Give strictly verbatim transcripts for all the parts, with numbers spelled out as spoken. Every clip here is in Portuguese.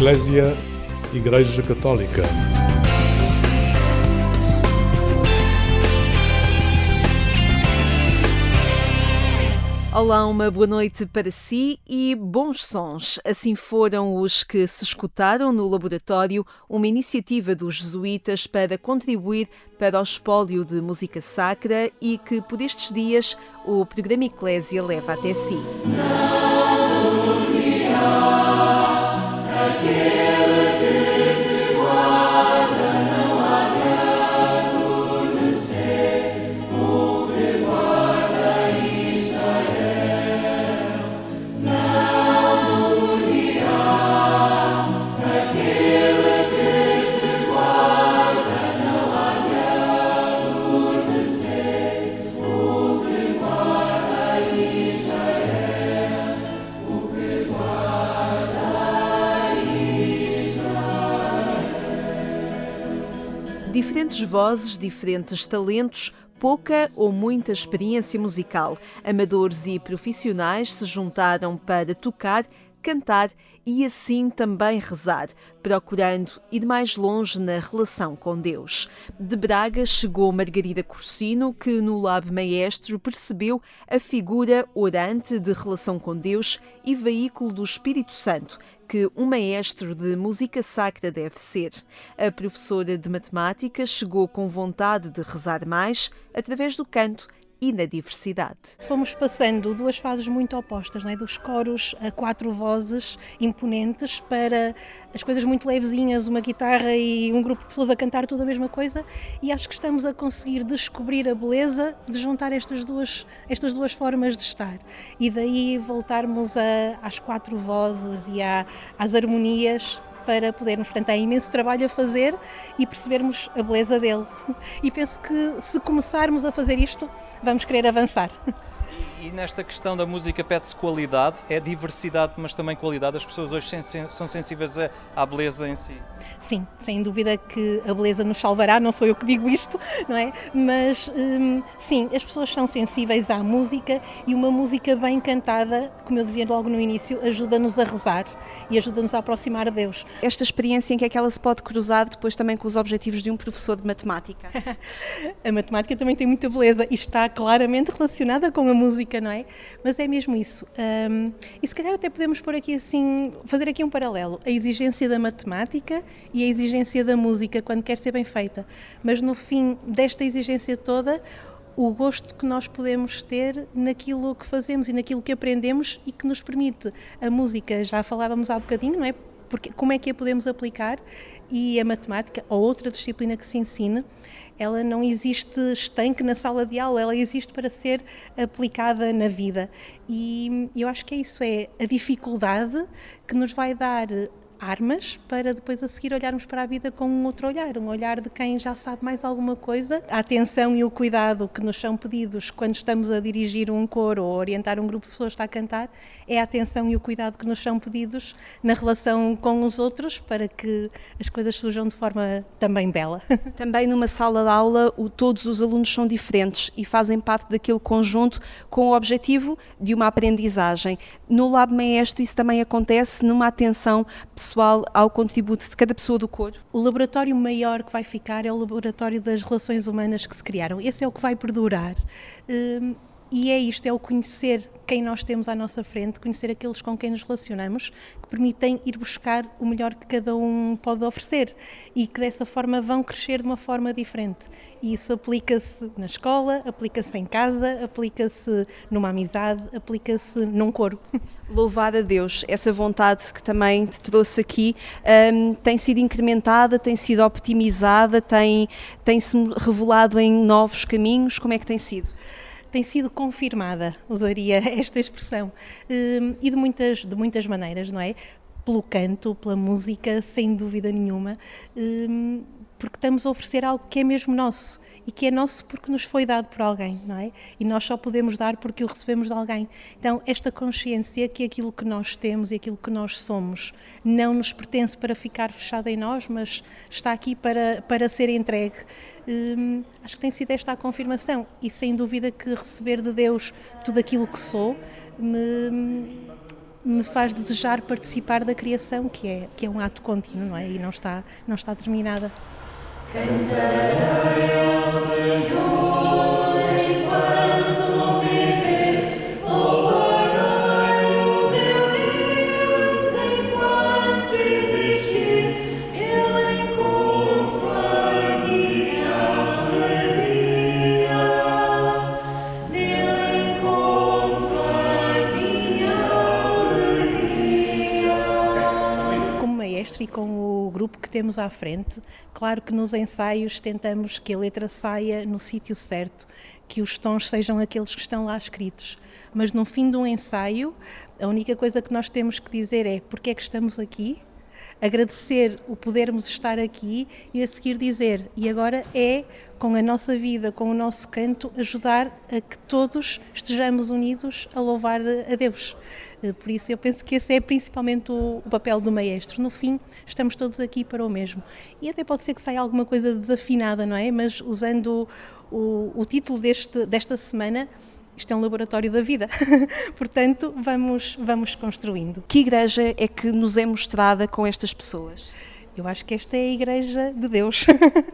Eclésia, Igreja Católica. Olá, uma boa noite para si e bons sons. Assim foram os que se escutaram no laboratório, uma iniciativa dos jesuítas para contribuir para o espólio de música sacra e que, por estes dias, o programa Eclésia leva até si. Diferentes vozes, diferentes talentos, pouca ou muita experiência musical. Amadores e profissionais se juntaram para tocar, cantar e assim também rezar, procurando ir mais longe na relação com Deus. De Braga chegou Margarida Corsino, que no Lab Maestro percebeu a figura orante de relação com Deus e veículo do Espírito Santo, que um maestro de música sacra deve ser. A professora de matemática chegou com vontade de rezar mais através do canto e na diversidade. Fomos passando duas fases muito opostas, não é? Dos coros a quatro vozes imponentes para as coisas muito levezinhas, uma guitarra e um grupo de pessoas a cantar tudo a mesma coisa, e acho que estamos a conseguir descobrir a beleza de juntar estas duas, estas duas formas de estar e daí voltarmos a, às quatro vozes e à, às harmonias para podermos, portanto há imenso trabalho a fazer e percebermos a beleza dele. E penso que se começarmos a fazer isto, vamos querer avançar. E nesta questão da música pede-se qualidade, é diversidade, mas também qualidade. As pessoas hoje são sensíveis à beleza em si. Sim, sem dúvida que a beleza nos salvará, não sou eu que digo isto, não é? Mas hum, sim, as pessoas são sensíveis à música e uma música bem cantada, como eu dizia logo no início, ajuda-nos a rezar e ajuda-nos a aproximar a Deus. Esta experiência em que é que ela se pode cruzar depois também com os objetivos de um professor de matemática? A matemática também tem muita beleza e está claramente relacionada com a música, não é? Mas é mesmo isso. Um, e se calhar até podemos pôr aqui assim, fazer aqui um paralelo. A exigência da matemática e a exigência da música quando quer ser bem feita. Mas no fim desta exigência toda, o gosto que nós podemos ter naquilo que fazemos e naquilo que aprendemos e que nos permite. A música, já falávamos há bocadinho, não é? Porque, como é que a podemos aplicar? E a matemática, ou outra disciplina que se ensine, ela não existe estanque na sala de aula, ela existe para ser aplicada na vida. E eu acho que é isso, é a dificuldade que nos vai dar armas para depois a seguir olharmos para a vida com um outro olhar, um olhar de quem já sabe mais alguma coisa. A atenção e o cuidado que nos são pedidos quando estamos a dirigir um coro ou orientar um grupo de pessoas que está a cantar, é a atenção e o cuidado que nos são pedidos na relação com os outros para que as coisas surjam de forma também bela. Também numa sala de aula o, todos os alunos são diferentes e fazem parte daquele conjunto com o objetivo de uma aprendizagem. No Lab Maestro isso também acontece numa atenção pessoal ao contributo de cada pessoa do coro? O laboratório maior que vai ficar é o laboratório das relações humanas que se criaram. Esse é o que vai perdurar. Um, E é isto, é o conhecer quem nós temos à nossa frente, conhecer aqueles com quem nos relacionamos, que permitem ir buscar o melhor que cada um pode oferecer e que dessa forma vão crescer de uma forma diferente. E isso aplica-se na escola, aplica-se em casa, aplica-se numa amizade, aplica-se num coro. Louvar a Deus, essa vontade que também te trouxe aqui um, tem sido incrementada, tem sido optimizada, tem, tem-se revelado em novos caminhos, como é que tem sido? Tem sido confirmada, usaria esta expressão, e de muitas, de muitas maneiras, não é? Pelo canto, pela música, sem dúvida nenhuma, porque estamos a oferecer algo que é mesmo nosso e que é nosso porque nos foi dado por alguém, não é? E nós só podemos dar porque o recebemos de alguém. Então, esta consciência que aquilo que nós temos e aquilo que nós somos não nos pertence para ficar fechado em nós, mas está aqui para, para ser entregue. Hum, acho que tem sido esta a confirmação e sem dúvida que receber de Deus tudo aquilo que sou me, me faz desejar participar da criação, que é, que é um ato contínuo, não é? E não está, não está terminada. Cantarei ao Senhor enquanto viver, louvarei o meu Deus enquanto existir, eu encontro a minha alegria, nele encontro a minha alegria. Como maestro e com o grupo que temos à frente, claro que nos ensaios tentamos que a letra saia no sítio certo, que os tons sejam aqueles que estão lá escritos, mas no fim de um ensaio, a única coisa que nós temos que dizer é porque é que estamos aqui, agradecer o podermos estar aqui e a seguir dizer, e agora é, com a nossa vida, com o nosso canto, ajudar a que todos estejamos unidos a louvar a Deus. Por isso eu penso que esse é principalmente o, o papel do maestro. No fim, estamos todos aqui para o mesmo. E até pode ser que saia alguma coisa desafinada, não é? Mas usando o, o título deste, desta semana, isto é um laboratório da vida. Portanto, vamos, vamos construindo. Que igreja é que nos é mostrada com estas pessoas? Eu acho que esta é a Igreja de Deus,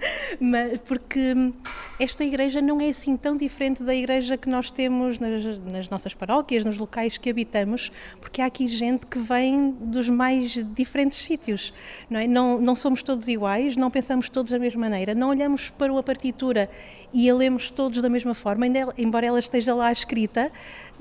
mas porque esta igreja não é assim tão diferente da igreja que nós temos nas, nas nossas paróquias, nos locais que habitamos, porque há aqui gente que vem dos mais diferentes sítios, não é? Não, não somos todos iguais, não pensamos todos da mesma maneira, não olhamos para uma partitura e a lemos todos da mesma forma, embora ela esteja lá escrita.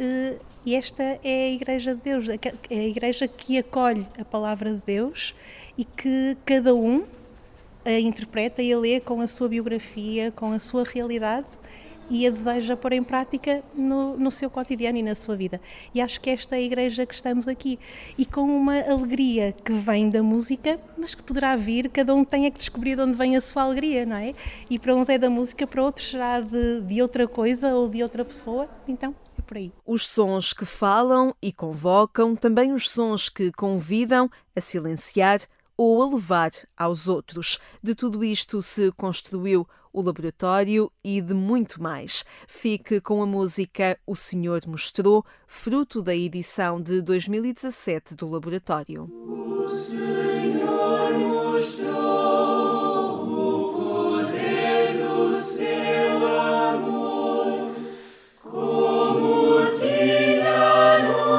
E esta é a Igreja de Deus, é a igreja que acolhe a palavra de Deus e que cada um a interpreta e a lê com a sua biografia, com a sua realidade e a deseja pôr em prática no, no seu cotidiano e na sua vida. E acho que esta é a igreja que estamos aqui. E com uma alegria que vem da música, mas que poderá vir, cada um tem é que descobrir de onde vem a sua alegria, não é? E para uns é da música, para outros será de, de outra coisa ou de outra pessoa, então é por aí. Os sons que falam e convocam, também os sons que convidam a silenciar ou a levar aos outros. De tudo isto se construiu o laboratório e de muito mais. Fique com a música O Senhor Mostrou, fruto da edição de dois mil e dezassete do laboratório. O Senhor mostrou o poder do seu amor, como tinha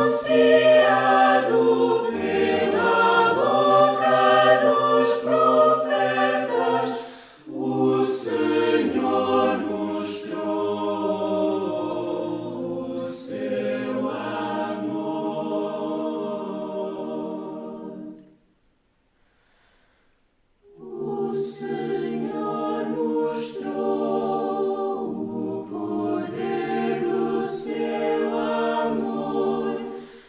anunciado pela boca dos profetas. O Senhor mostrou o seu amor. O Senhor mostrou o poder do seu amor,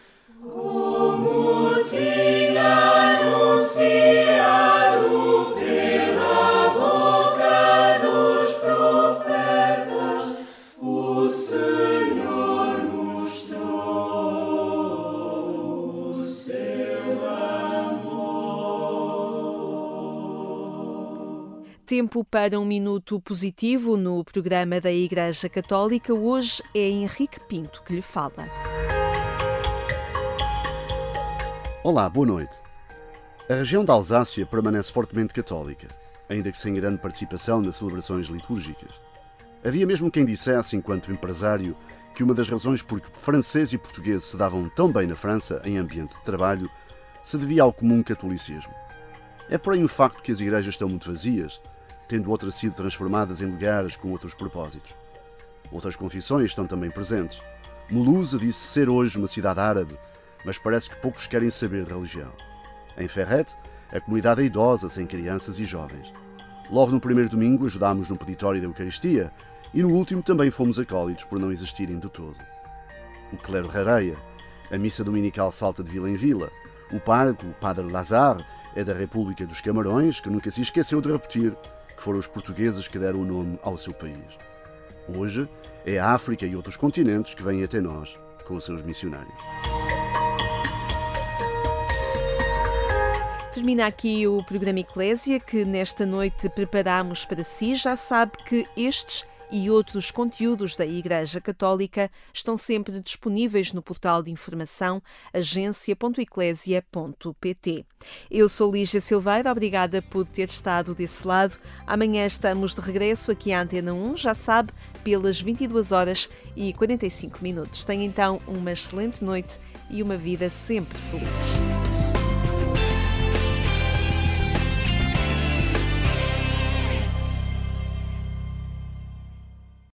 como tinha anunciado pela boca dos profetas. O Senhor mostrou o seu amor. Tempo para um minuto positivo no programa da Igreja Católica. Hoje é Henrique Pinto que lhe fala. Olá, boa noite. A região da Alsácia permanece fortemente católica, ainda que sem grande participação nas celebrações litúrgicas. Havia mesmo quem dissesse, enquanto empresário, que uma das razões por que francês e português se davam tão bem na França em ambiente de trabalho se devia ao comum catolicismo. É porém o facto que as igrejas estão muito vazias, tendo outras sido transformadas em lugares com outros propósitos. Outras confissões estão também presentes. Mulhouse disse ser hoje uma cidade árabe, mas parece que poucos querem saber de religião. Em Ferrette, a comunidade é idosa, sem crianças e jovens. Logo no primeiro domingo ajudámos no peditório da Eucaristia e no último também fomos acólitos por não existirem de todo. O clero rareia, a missa dominical salta de vila em vila, o pároco, o padre Lazare, é da República dos Camarões, que nunca se esqueceu de repetir que foram os portugueses que deram o nome ao seu país. Hoje é a África e outros continentes que vêm até nós com os seus missionários. Termina aqui o programa Eclésia que nesta noite preparamos para si. Já sabe que estes e outros conteúdos da Igreja Católica estão sempre disponíveis no portal de informação agência ponto eclésia ponto pt. Eu sou Lígia Silveira, obrigada por ter estado desse lado. Amanhã estamos de regresso aqui à Antena um, já sabe, pelas vinte e duas horas e quarenta e cinco minutos. Tenha então uma excelente noite e uma vida sempre feliz.